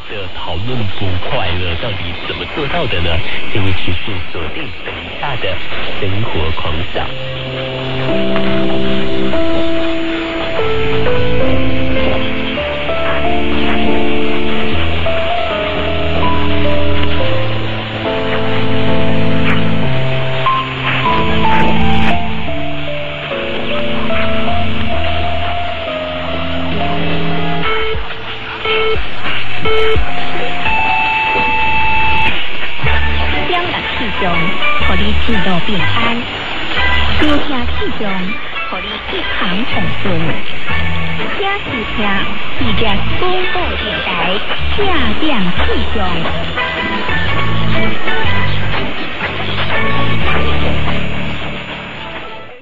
的讨论不快乐，到底怎么做到的呢？请你持续锁定等一下的生活狂想。 互你一路平安，收听气象，互你一行红顺。请收听，记者广播电台正点气象。